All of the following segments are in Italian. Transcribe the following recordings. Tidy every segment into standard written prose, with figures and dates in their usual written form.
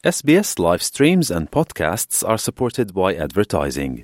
SBS live streams and podcasts are supported by advertising.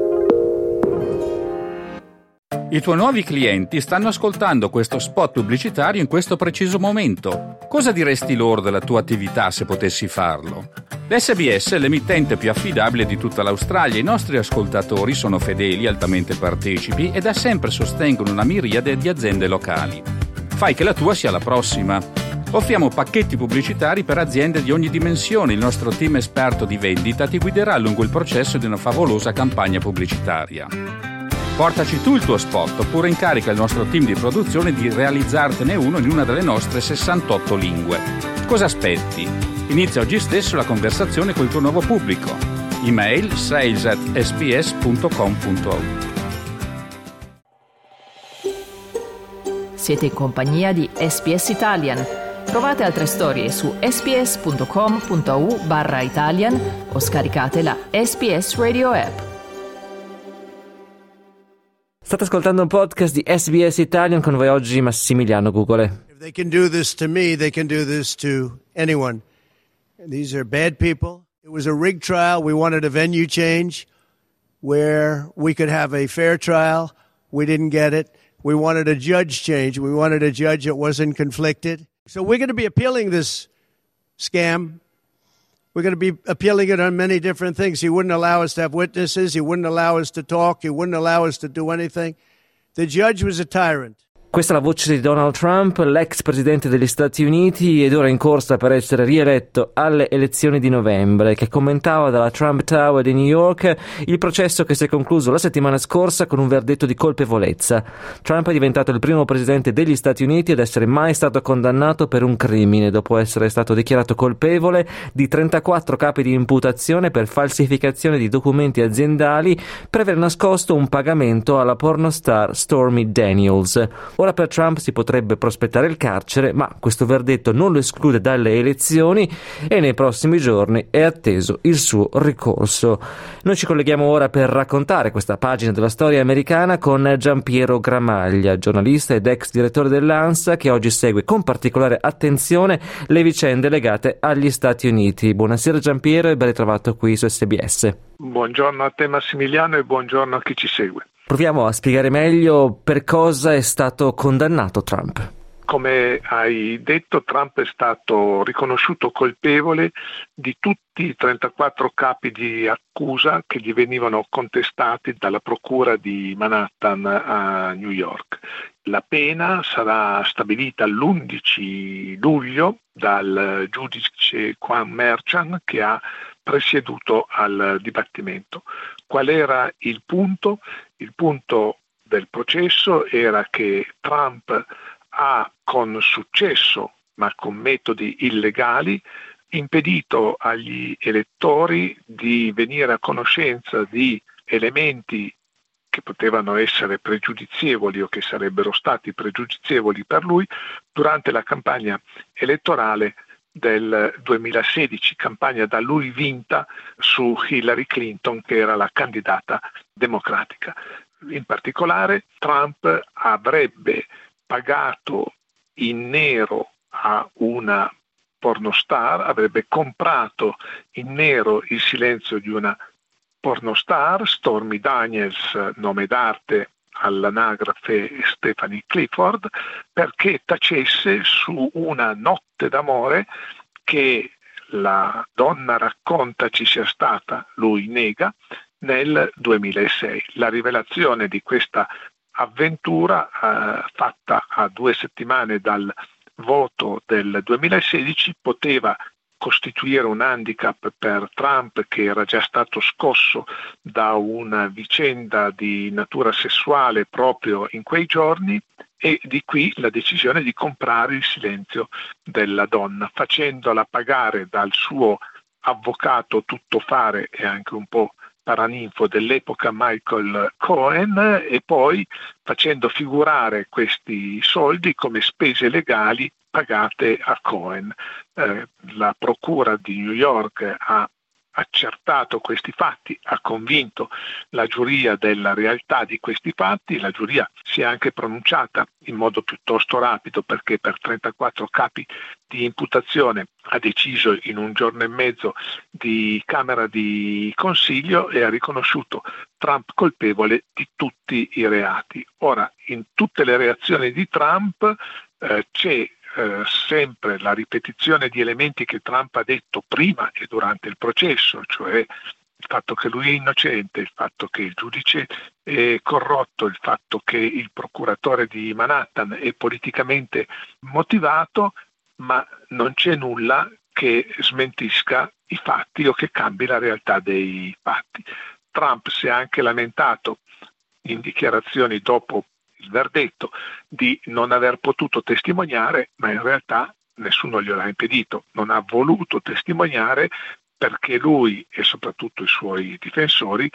I tuoi nuovi clienti stanno ascoltando questo spot pubblicitario in questo preciso momento. Cosa diresti loro della tua attività se potessi farlo? L'SBS è l'emittente più affidabile di tutta l'Australia. I nostri ascoltatori sono fedeli, altamente partecipi e da sempre sostengono una miriade di aziende locali. Fai che la tua sia la prossima. Offriamo pacchetti pubblicitari per aziende di ogni dimensione. Il nostro team esperto di vendita ti guiderà lungo il processo di una favolosa campagna pubblicitaria. Portaci tu il tuo spot oppure incarica il nostro team di produzione di realizzartene uno in una delle nostre 68 lingue. Cosa aspetti? Inizia oggi stesso la conversazione col tuo nuovo pubblico. Email sales@sbs.com.au. Siete in compagnia di SBS Italian. Trovate altre storie su sbs.com.au/Italian o scaricate la SBS Radio app. State ascoltando un podcast di SBS Italian, con voi oggi Massimiliano Gugole. If they can do this to me, they can do this to anyone. These are bad people. It was a rigged trial. We wanted a venue change where we could have a fair trial. We didn't get it. We wanted a judge change. We wanted a judge that wasn't conflicted. So we're going to be appealing this scam. We're going to be appealing it on many different things. He wouldn't allow us to have witnesses. He wouldn't allow us to talk. He wouldn't allow us to do anything. The judge was a tyrant. Questa è la voce di Donald Trump, l'ex presidente degli Stati Uniti ed ora in corsa per essere rieletto alle elezioni di novembre, che commentava dalla Trump Tower di New York il processo che si è concluso la settimana scorsa con un verdetto di colpevolezza. Trump è diventato il primo presidente degli Stati Uniti ad essere mai stato condannato per un crimine, dopo essere stato dichiarato colpevole di 34 capi di imputazione per falsificazione di documenti aziendali per aver nascosto un pagamento alla pornostar Stormy Daniels. Ora per Trump si potrebbe prospettare il carcere, ma questo verdetto non lo esclude dalle elezioni e nei prossimi giorni è atteso il suo ricorso. Noi ci colleghiamo ora per raccontare questa pagina della storia americana con Giampiero Gramaglia, giornalista ed ex direttore dell'ANSA, che oggi segue con particolare attenzione le vicende legate agli Stati Uniti. Buonasera Giampiero e ben ritrovato qui su SBS. Buongiorno a te Massimiliano e buongiorno a chi ci segue. Proviamo a spiegare meglio per cosa è stato condannato Trump. Come hai detto, Trump è stato riconosciuto colpevole di tutti i 34 capi di accusa che gli venivano contestati dalla procura di Manhattan a New York. La pena sarà stabilita l'11 luglio dal giudice Quan Merchan, che ha presieduto al dibattimento. Qual era il punto? Il punto del processo era che Trump ha con successo, ma con metodi illegali, impedito agli elettori di venire a conoscenza di elementi che potevano essere pregiudizievoli o che sarebbero stati pregiudizievoli per lui durante la campagna elettorale del 2016, campagna da lui vinta su Hillary Clinton, che era la candidata democratica. In particolare, Trump avrebbe pagato in nero a una pornostar, avrebbe comprato in nero il silenzio di una pornostar, Stormy Daniels, nome d'arte all'anagrafe Stephanie Clifford, perché tacesse su una notte d'amore che la donna racconta ci sia stata, lui nega, nel 2006. La rivelazione di questa avventura fatta a 2 settimane dal voto del 2016 poteva costituire un handicap per Trump, che era già stato scosso da una vicenda di natura sessuale proprio in quei giorni, e di qui la decisione di comprare il silenzio della donna, facendola pagare dal suo avvocato tuttofare e anche un po' paraninfo dell'epoca Michael Cohen, e poi facendo figurare questi soldi come spese legali pagate a Cohen. La procura di New York ha accertato questi fatti, ha convinto la giuria della realtà di questi fatti. La giuria si è anche pronunciata in modo piuttosto rapido, perché per 34 capi di imputazione ha deciso in un giorno e mezzo di Camera di Consiglio e ha riconosciuto Trump colpevole di tutti i reati. Ora, in tutte le reazioni di Trump c'è sempre la ripetizione di elementi che Trump ha detto prima e durante il processo, cioè il fatto che lui è innocente, il fatto che il giudice è corrotto, il fatto che il procuratore di Manhattan è politicamente motivato, ma non c'è nulla che smentisca i fatti o che cambi la realtà dei fatti. Trump si è anche lamentato in dichiarazioni dopo il verdetto di non aver potuto testimoniare, ma in realtà nessuno glielo ha impedito. Non ha voluto testimoniare perché lui e soprattutto i suoi difensori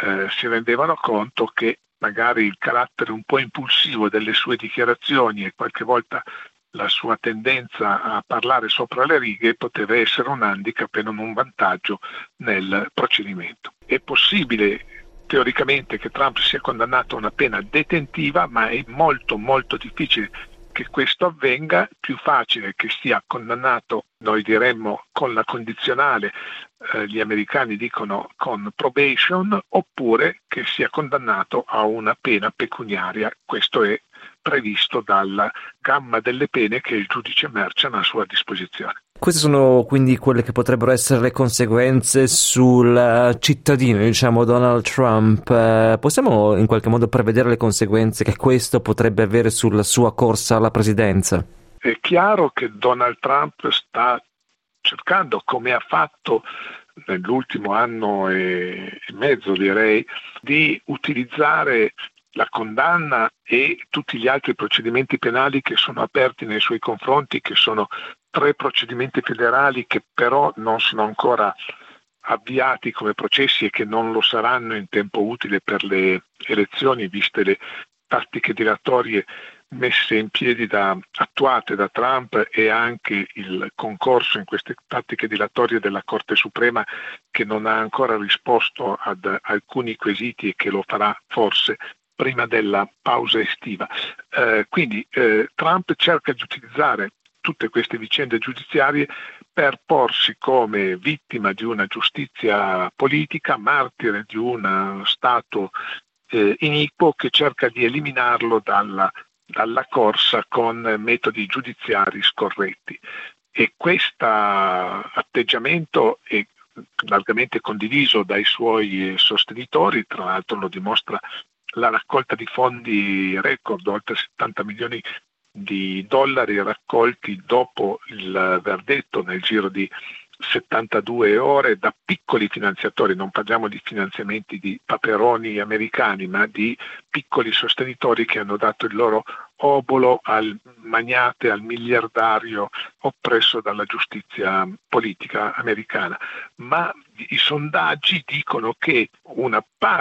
si rendevano conto che magari il carattere un po' impulsivo delle sue dichiarazioni e qualche volta la sua tendenza a parlare sopra le righe poteva essere un handicap e non un vantaggio nel procedimento. È possibile teoricamente che Trump sia condannato a una pena detentiva, ma è molto molto difficile che questo avvenga. Più facile che sia condannato, noi diremmo con la condizionale, gli americani dicono con probation, oppure che sia condannato a una pena pecuniaria. Questo è previsto dalla gamma delle pene che il giudice Merchan ha a sua disposizione. Queste sono quindi quelle che potrebbero essere le conseguenze sul cittadino, diciamo, Donald Trump. Possiamo in qualche modo prevedere le conseguenze che questo potrebbe avere sulla sua corsa alla presidenza? È chiaro che Donald Trump sta cercando, come ha fatto nell'ultimo anno e mezzo, direi, di utilizzare la condanna e tutti gli altri procedimenti penali che sono aperti nei suoi confronti, che sono 3 procedimenti federali che però non sono ancora avviati come processi e che non lo saranno in tempo utile per le elezioni, viste le tattiche dilatorie messe in piedi attuate da Trump e anche il concorso in queste tattiche dilatorie della Corte Suprema, che non ha ancora risposto ad alcuni quesiti e che lo farà forse prima della pausa estiva. Quindi Trump cerca di utilizzare tutte queste vicende giudiziarie per porsi come vittima di una giustizia politica, martire di uno Stato iniquo che cerca di eliminarlo dalla corsa con metodi giudiziari scorretti. E questo atteggiamento è largamente condiviso dai suoi sostenitori, tra l'altro lo dimostra la raccolta di fondi record, oltre 70 milioni di dollari raccolti dopo il verdetto nel giro di 72 ore da piccoli finanziatori. Non parliamo di finanziamenti di paperoni americani, ma di piccoli sostenitori che hanno dato il loro obolo al magnate, al miliardario oppresso dalla giustizia politica americana. Ma i sondaggi dicono che una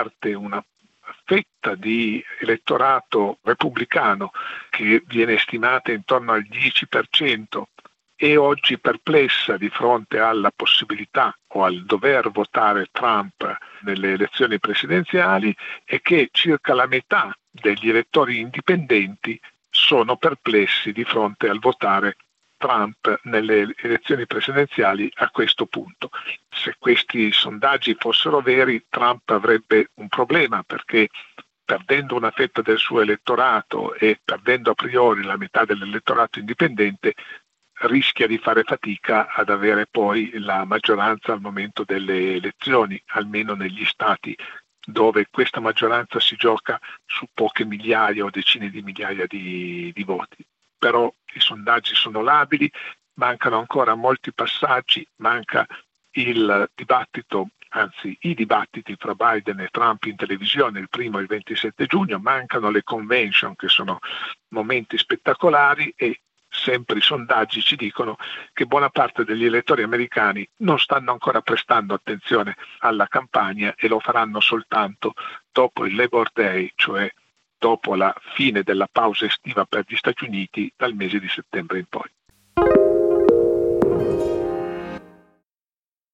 fetta di elettorato repubblicano che viene stimata intorno al 10% è oggi perplessa di fronte alla possibilità o al dover votare Trump nelle elezioni presidenziali, e che circa la metà degli elettori indipendenti sono perplessi di fronte al votare Trump nelle elezioni presidenziali a questo punto. Se questi sondaggi fossero veri, Trump avrebbe un problema, perché perdendo una fetta del suo elettorato e perdendo a priori la metà dell'elettorato indipendente, rischia di fare fatica ad avere poi la maggioranza al momento delle elezioni, almeno negli stati dove questa maggioranza si gioca su poche migliaia o decine di migliaia di voti. Però i sondaggi sono labili, mancano ancora molti passaggi, manca il dibattito, anzi i dibattiti fra Biden e Trump in televisione il 1° e il 27 giugno, mancano le convention che sono momenti spettacolari, e sempre i sondaggi ci dicono che buona parte degli elettori americani non stanno ancora prestando attenzione alla campagna e lo faranno soltanto dopo il Labor Day, cioè dopo la fine della pausa estiva per gli Stati Uniti, dal mese di settembre in poi.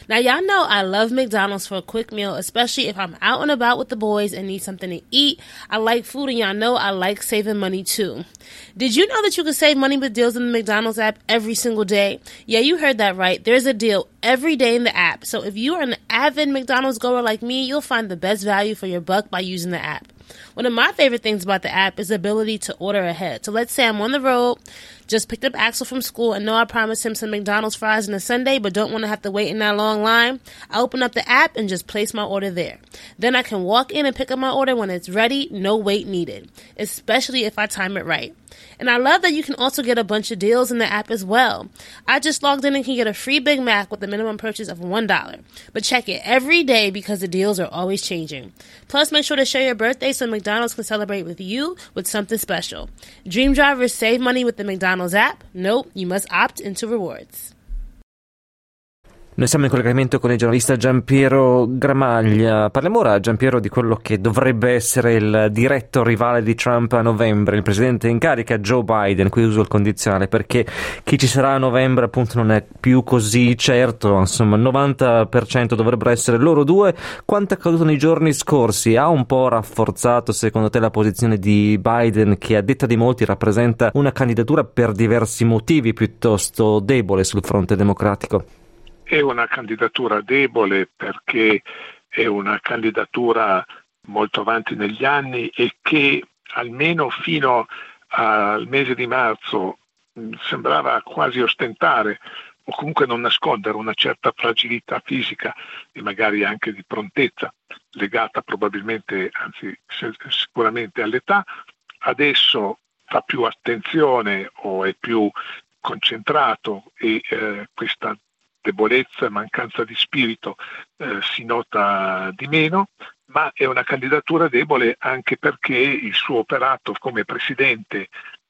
Now, y'all know I love McDonald's for a quick meal, especially if I'm out and about with the boys and need something to eat. I like food, and y'all know I like saving money too. Did you know that you can save money with deals in the McDonald's app every single day? Yeah, you heard that right. There's a deal every day in the app. So if you are an avid McDonald's goer like me, you'll find the best value for your buck by using the app. One of my favorite things about the app is the ability to order ahead. So let's say I'm on the road, just picked up Axel from school, and know I promised him some McDonald's fries on a Sunday, but don't want to have to wait in that long line. I open up the app and just place my order there. Then I can walk in and pick up my order when it's ready, no wait needed, especially if I time it right. And I love that you can also get a bunch of deals in the app as well. I just logged in and can get a free Big Mac with a minimum purchase of $1. But check it every day because the deals are always changing. Plus, make sure to share your birthday so McDonald's can celebrate with you with something special. Dream drivers save money with the McDonald's app? Nope, you must opt into rewards. Noi siamo in collegamento con il giornalista Giampiero Gramaglia. Parliamo ora, Giampiero, di quello che dovrebbe essere il diretto rivale di Trump a novembre, il presidente in carica Joe Biden. Qui uso il condizionale perché chi ci sarà a novembre appunto non è più così certo, insomma il 90% dovrebbero essere loro due. Quanto è accaduto nei giorni scorsi ha un po' rafforzato secondo te la posizione di Biden, che a detta di molti rappresenta una candidatura per diversi motivi piuttosto debole sul fronte democratico? È una candidatura debole perché è una candidatura molto avanti negli anni e che almeno fino al mese di marzo sembrava quasi ostentare o comunque non nascondere una certa fragilità fisica e magari anche di prontezza legata probabilmente, anzi sicuramente all'età. Adesso fa più attenzione o è più concentrato e questa debolezza e mancanza di spirito si nota di meno, ma è una candidatura debole anche perché il suo operato come presidente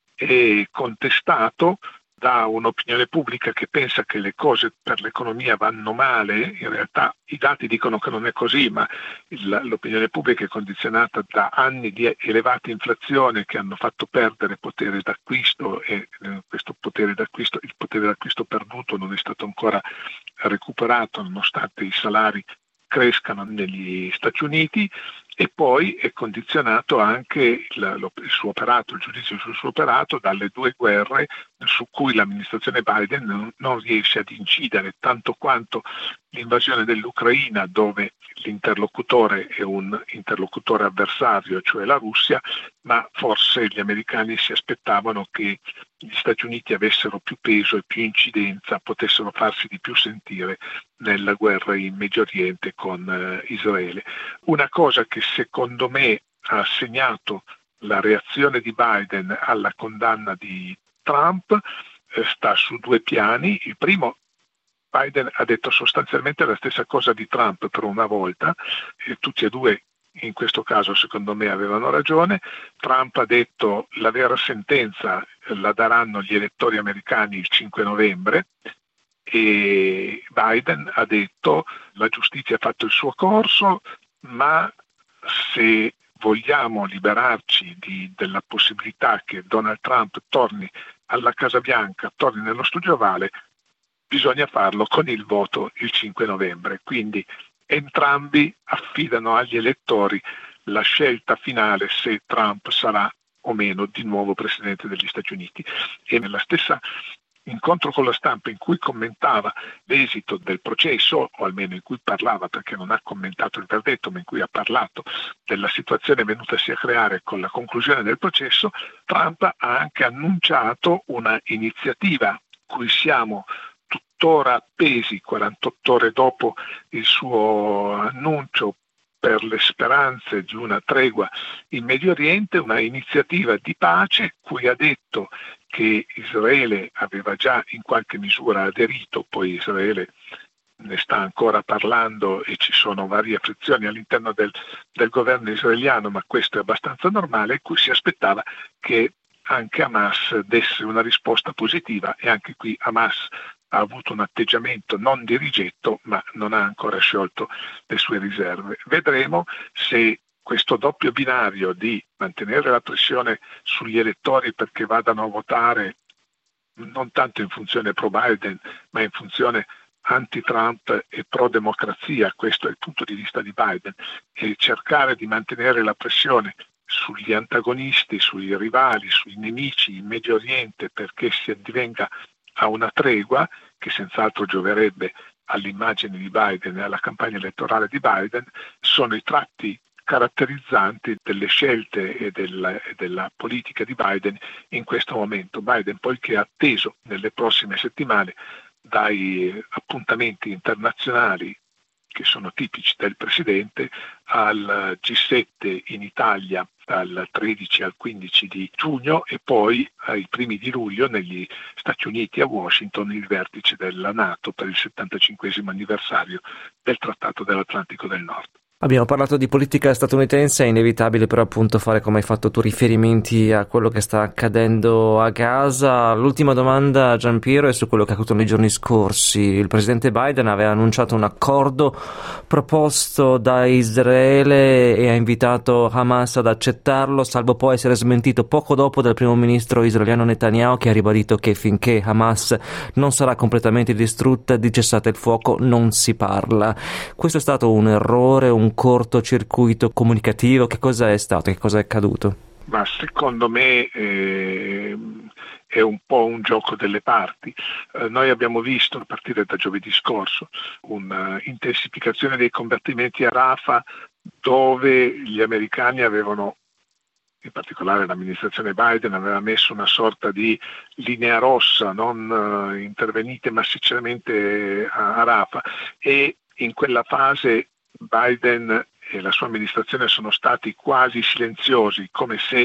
è contestato da un'opinione pubblica che pensa che le cose per l'economia vanno male. In realtà i dati dicono che non è così, ma l'opinione pubblica è condizionata da anni di elevata inflazione che hanno fatto perdere potere d'acquisto e questo potere d'acquisto, il potere d'acquisto perduto non è stato ancora recuperato nonostante i salari crescano negli Stati Uniti, e poi è condizionato anche il suo operato, il giudizio sul suo operato dalle due guerre su cui l'amministrazione Biden non riesce ad incidere, tanto quanto l'invasione dell'Ucraina, dove l'interlocutore è un interlocutore avversario, cioè la Russia, ma forse gli americani si aspettavano che gli Stati Uniti avessero più peso e più incidenza, potessero farsi di più sentire nella guerra in Medio Oriente con Israele. Una cosa che secondo me ha segnato la reazione di Biden alla condanna di Trump sta su due piani. Il primo, Biden ha detto sostanzialmente la stessa cosa di Trump per una volta, e tutti e due in questo caso secondo me avevano ragione. Trump ha detto la vera sentenza la daranno gli elettori americani il 5 novembre e Biden ha detto la giustizia ha fatto il suo corso, ma se vogliamo liberarci della possibilità che Donald Trump torni alla Casa Bianca, torni nello studio ovale, bisogna farlo con il voto il 5 novembre. Quindi entrambi affidano agli elettori la scelta finale se Trump sarà o meno di nuovo presidente degli Stati Uniti. E nella stessa incontro con la stampa in cui commentava l'esito del processo, o almeno in cui parlava, perché non ha commentato il verdetto, ma in cui ha parlato della situazione venutasi a creare con la conclusione del processo, Trump ha anche annunciato una iniziativa cui siamo tuttora appesi 48 ore dopo il suo annuncio per le speranze di una tregua in Medio Oriente, una iniziativa di pace cui ha detto che Israele aveva già in qualche misura aderito, poi Israele ne sta ancora parlando e ci sono varie frizioni all'interno del governo israeliano, ma questo è abbastanza normale, cui si aspettava che anche Hamas desse una risposta positiva, e anche qui Hamas ha avuto un atteggiamento non di rigetto, ma non ha ancora sciolto le sue riserve. Vedremo se questo doppio binario di mantenere la pressione sugli elettori perché vadano a votare non tanto in funzione pro Biden, ma in funzione anti-Trump e pro-democrazia, questo è il punto di vista di Biden, e cercare di mantenere la pressione sugli antagonisti, sui rivali, sui nemici in Medio Oriente perché si addivenga a una tregua che senz'altro gioverebbe all'immagine di Biden e alla campagna elettorale di Biden, sono i tratti caratterizzanti delle scelte e della politica di Biden in questo momento. Biden poiché è atteso nelle prossime settimane dai appuntamenti internazionali che sono tipici del Presidente, al G7 in Italia dal 13 al 15 di giugno e poi ai primi di luglio negli Stati Uniti a Washington il vertice della NATO per il 75esimo anniversario del Trattato dell'Atlantico del Nord. Abbiamo parlato di politica statunitense, è inevitabile però appunto fare, come hai fatto tu, riferimenti a quello che sta accadendo a Gaza. L'ultima domanda, Giampiero, è su quello che è accaduto nei giorni scorsi. Il presidente Biden aveva annunciato un accordo proposto da Israele e ha invitato Hamas ad accettarlo, salvo poi essere smentito poco dopo dal primo ministro israeliano Netanyahu, che ha ribadito che finché Hamas non sarà completamente distrutta, di cessate il fuoco non si parla. Questo è stato un errore, un cortocircuito comunicativo? Che cosa è stato? Che cosa è accaduto? Ma secondo me è un po' un gioco delle parti. Noi abbiamo visto a partire da giovedì scorso un'intensificazione dei combattimenti a Rafah, dove gli americani avevano, in particolare l'amministrazione Biden, aveva messo una sorta di linea rossa, non intervenite massicciamente a Rafah, e in quella fase Biden e la sua amministrazione sono stati quasi silenziosi, come se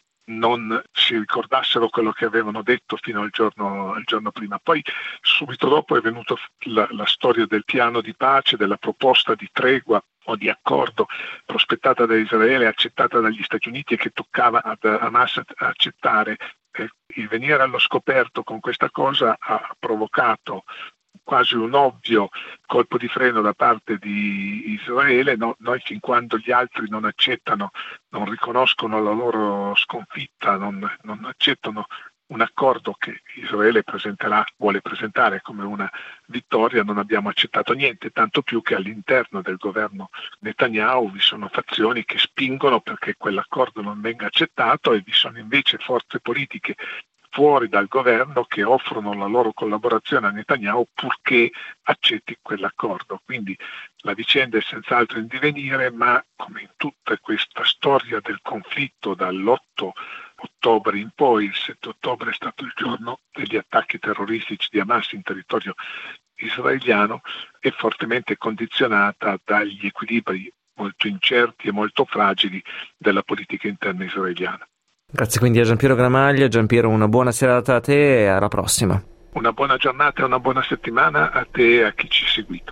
non si ricordassero quello che avevano detto fino al giorno prima. Poi subito dopo è venuta la storia del piano di pace, della proposta di tregua o di accordo prospettata da Israele, accettata dagli Stati Uniti e che toccava ad Hamas accettare. Il venire allo scoperto con questa cosa ha provocato quasi un ovvio colpo di freno da parte di Israele. Noi fin quando gli altri non accettano, non riconoscono la loro sconfitta, non accettano un accordo che Israele vuole presentare come una vittoria, non abbiamo accettato niente, tanto più che all'interno del governo Netanyahu vi sono fazioni che spingono perché quell'accordo non venga accettato e vi sono invece forze politiche fuori dal governo che offrono la loro collaborazione a Netanyahu purché accetti quell'accordo. Quindi la vicenda è senz'altro in divenire, ma come in tutta questa storia del conflitto dall'8 ottobre in poi, il 7 ottobre è stato il giorno degli attacchi terroristici di Hamas in territorio israeliano, è fortemente condizionata dagli equilibri molto incerti e molto fragili della politica interna israeliana. Grazie quindi a Giampiero Gramaglia. Giampiero, una buona serata a te e alla prossima. Una buona giornata e una buona settimana a te e a chi ci ha seguito.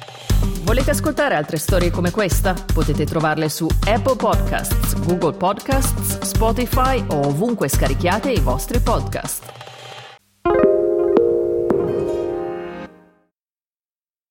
Volete ascoltare altre storie come questa? Potete trovarle su Apple Podcasts, Google Podcasts, Spotify o ovunque scarichiate i vostri podcast.